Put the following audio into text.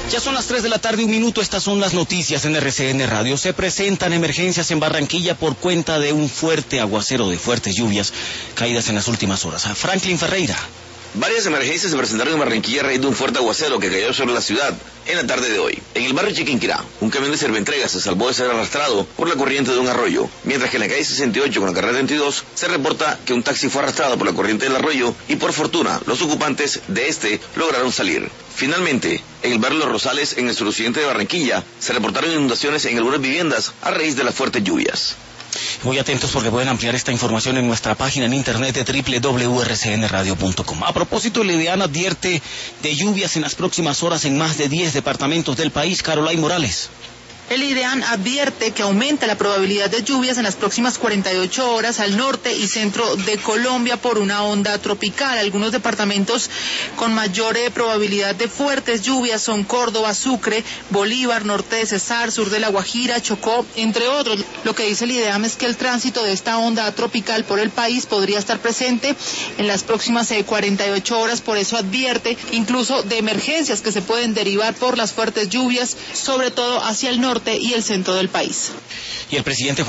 Ya son las 3 de la tarde, 1 minuto, estas son las noticias en RCN Radio. Se presentan emergencias en Barranquilla por cuenta de un fuerte aguacero, de fuertes lluvias caídas en las últimas horas. A Franklin Ferreira. Varias emergencias se presentaron en Barranquilla a raíz de un fuerte aguacero que cayó sobre la ciudad en la tarde de hoy. En el barrio Chiquinquirá, un camión de Serventrega se salvó de ser arrastrado por la corriente de un arroyo, mientras que en la calle 68 con la carrera 22 se reporta que un taxi fue arrastrado por la corriente del arroyo y por fortuna los ocupantes de este lograron salir. Finalmente, en el barrio Los Rosales, en el suroccidente de Barranquilla, se reportaron inundaciones en algunas viviendas a raíz de las fuertes lluvias. Muy atentos porque pueden ampliar esta información en nuestra página en internet de www.rcnradio.com. A propósito, el IDEAN advierte de lluvias en las próximas horas en más de 10 departamentos del país. Caroline Morales. El IDEAN advierte que aumenta la probabilidad de lluvias en las próximas 48 horas al norte y centro de Colombia por una onda tropical. Algunos departamentos con mayor probabilidad de fuertes lluvias son Córdoba, Sucre, Bolívar, norte de Cesar, sur de La Guajira, Chocó, entre otros. Lo que dice el IDEAN es que el tránsito de esta onda tropical por el país podría estar presente en las próximas 48 horas, por eso advierte incluso de emergencias que se pueden derivar por las fuertes lluvias, sobre todo hacia el norte y el centro del país. Y el presidente